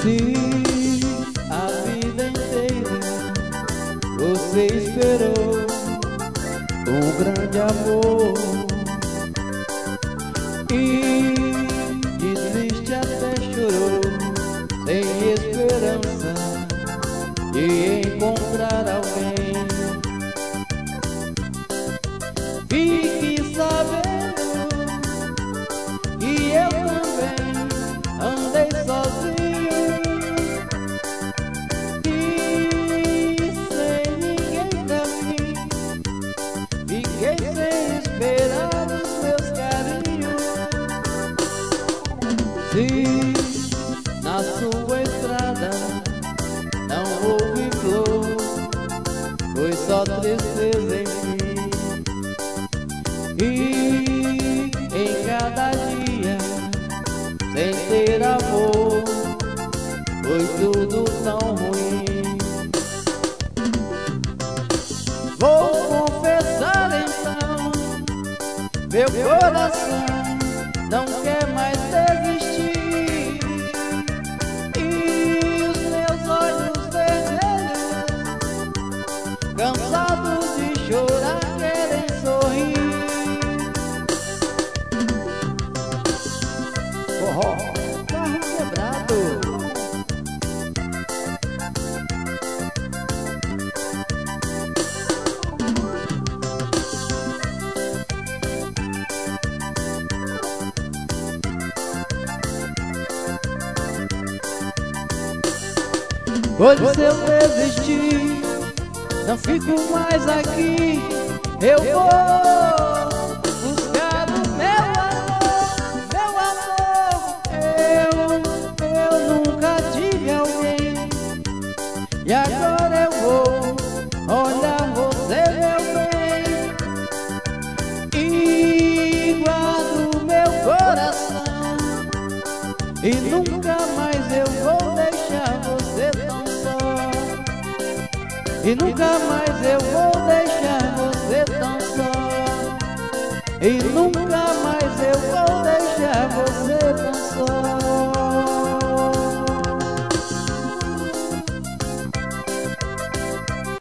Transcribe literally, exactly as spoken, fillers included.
Se a vida inteira você esperou um grande amor e desiste até chorou, sem esperança de encontrar alguém, fique sabendo que eu também andei sozinho e sem ninguém pra mim, fiquei sem esperar os meus carinhos. Se na sua estrada não houve flor, foi só tristeza em mim, e em cada dia sem ter amor foi tudo tão ruim. Vou confessar então, meu coração não quer mais desistir, e os meus olhos vermelhos, cansados de chorar, querem sorrir. Forró, carro quebrado. Pois se eu desistir, não fico mais aqui, eu vou buscar o meu amor, meu amor. Eu, eu nunca tive alguém, e agora eu vou olhar você, meu bem, e guardo meu coração, e nunca mais eu vou deixar você tão só, e nunca mais eu vou deixar você tão só, e nunca